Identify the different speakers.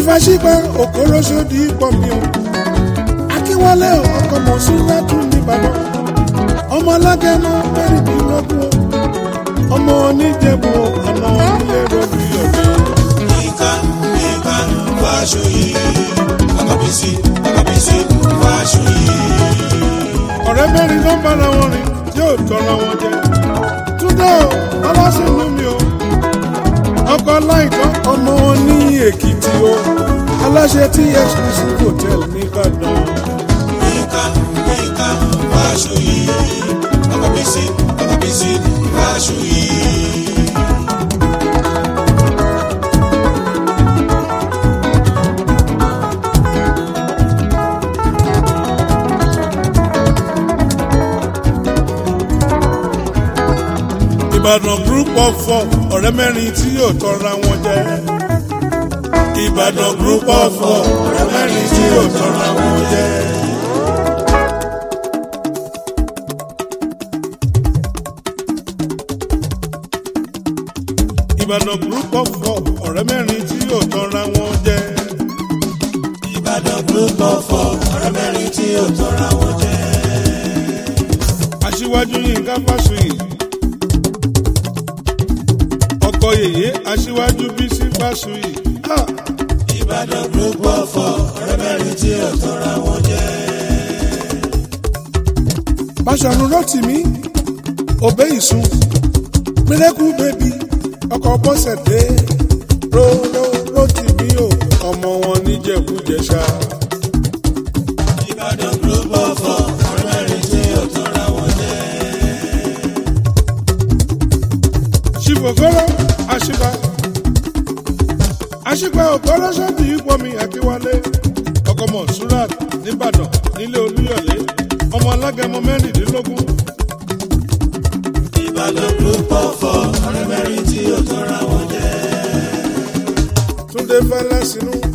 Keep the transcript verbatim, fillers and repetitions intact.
Speaker 1: Ṣífàṣígbà Òkòròṣòdì pọ̀ mi o. Akínwálé ọkọ̀ Mọ̀súnrátù nìbàdàn. Ọmọ alágẹmọ mẹ́rìndínlógún o. Ọmọ oníjẹ̀bú àná ilé rọ̀bì ọ̀dẹ́.
Speaker 2: Ìka ìka fàṣọ yìí. Àkàbísí àkàbísí fàṣọ yìí.
Speaker 1: Ọ̀rẹ́ mẹ́rin ló ń bára wọn rìn yóò tọ́ra wọn jẹ. Túndé o, ọlọ́sìnú mi o. Ọkọ̀ láìkọ́ ọmọ wọn ní Èkìtì o. Aláṣẹ tí exclusive hotel nìbàdàn.
Speaker 2: Ìka ìka fàṣọ yìí. Àkàbísí àkàbísí fàṣọ yìí.
Speaker 1: Ìbàdàn group of four ọ̀rẹ́ mẹ́rin tí yóò tọ́ra wọn jẹ. Ìbàdàn group of four ọ̀rẹ́ mẹ́rin tí yóò tọ́ra wọn jẹ. Ìbàdàn group of four ọ̀rẹ́ mẹ́rin tí yóò tọ́ra wọn jẹ.
Speaker 2: Ìbàdàn group of four ọ̀rẹ́ mẹ́rin tí yóò tọ́ra wọn jẹ.
Speaker 1: Aṣíwájú Yínká Fásùyì. Ọkọ yèyé Aṣíwájú Bísí Fásùyì.
Speaker 2: Ìbàdàn group of four ọ̀rẹ́ mẹ́rin tí yóò tọ́ra wọn jẹ.
Speaker 1: Báṣọ̀run Rótìmí Òbé Ìsun Mírẹ́kù bébí ọkọ̀ Bọ́sẹ̀dé róró Rótìmí o ọmọ wọn níjẹ̀bú-Jẹ̀ṣà.
Speaker 2: Ìbàdàn group of four ọ̀rẹ́ mẹ́rin tí yóò tọ́ra wọn jẹ.
Speaker 1: Ṣìfòkòrò Àṣìbà Àṣìbà Òkòròṣòdì Ìpọ̀mí Akínwálé ọkọ̀ Mọ̀súrát nìbàdàn nílé Olúyọ̀lé ọmọ alágẹmọ mẹ́rìndínlógún.
Speaker 2: Ìbàdàn group of four ọ̀rẹ́ mẹ́rin tí yóò tọ́ra wọn jẹ.
Speaker 1: Túndé Fẹ́lẹ́sìnú